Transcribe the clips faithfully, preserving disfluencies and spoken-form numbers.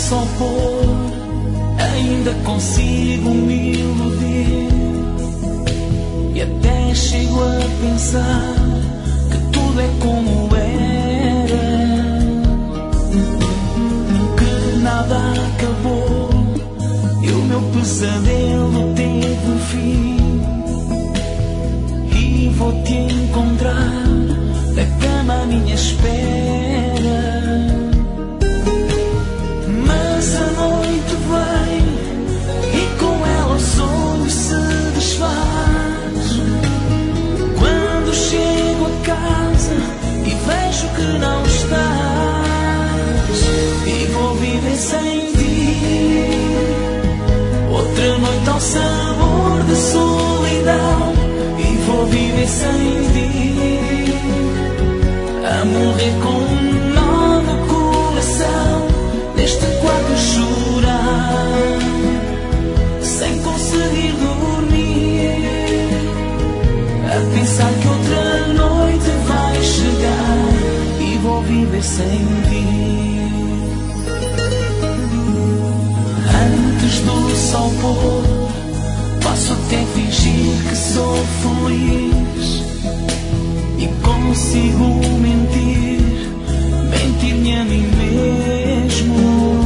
sol pôr, ainda consigo me iludir. E até chego a pensar que tudo é como era, que nada acabou e o meu pesadelo teve um fim. E vou-te encontrar na cama à minha espera. Mas a noite vem e com ela o sonho se desfaz. Quando chego a casa e vejo que não estás, e vou viver sem ti outra noite ao sabor da solidão. E vou viver sem ti, a morrer com um nó no coração, neste quarto a chorar, sem conseguir dormir, a pensar que outra noite vai chegar e vou viver sem ti. Antes do sol pôr, posso até fingir que sou feliz e consigo mentir, mentir-me a mim mesmo.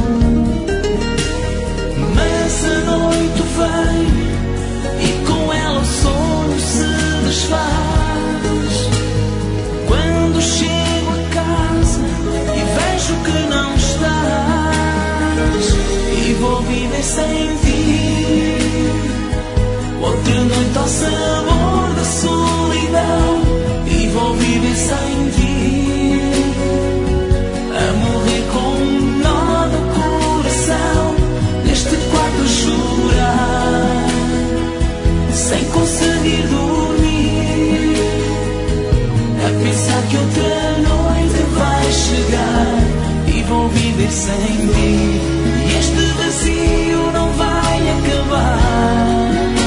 Mas a noite vem e com ela o sonho se desfaz. Quando chego a casa e vejo que não estás, e vou viver sem ti outra noite ao sabor da solidão. E vou viver sem ti, a morrer com um nó no coração, neste quarto a chorar, sem conseguir dormir, a pensar que outra noite vai chegar e vou viver sem ti. E este vazio não vai acabar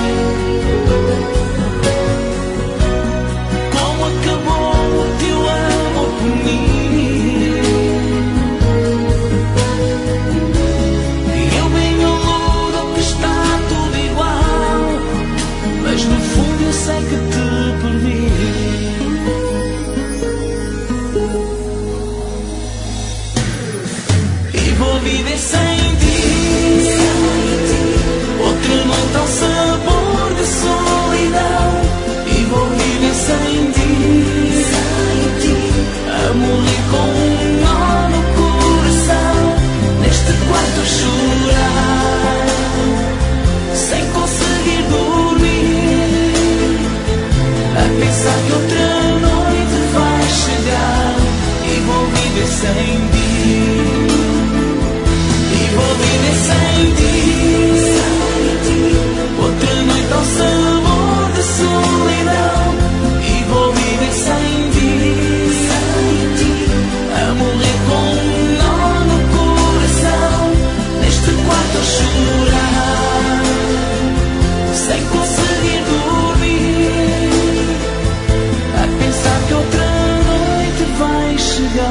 como acabou o teu amor por mim. Eu venho ludo que está tudo igual, mas no fundo eu sei que te perdi. E vou viver sem ti, outra noite ao sabor da solidão. E vou viver sem ti, a morrer com um nó no coração, neste quarto a chorar, sem conseguir dormir, a pensar que outra noite vai chegar e vou viver sem ti. E vou viver sem ti, outra noite ao sabor da solidão. E vou viver sem ti, a morrer com um nó no coração, neste quarto a chorar, sem conseguir dormir, a pensar que outra noite vai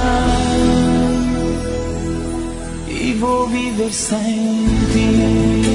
chegar e vou viver sem ti.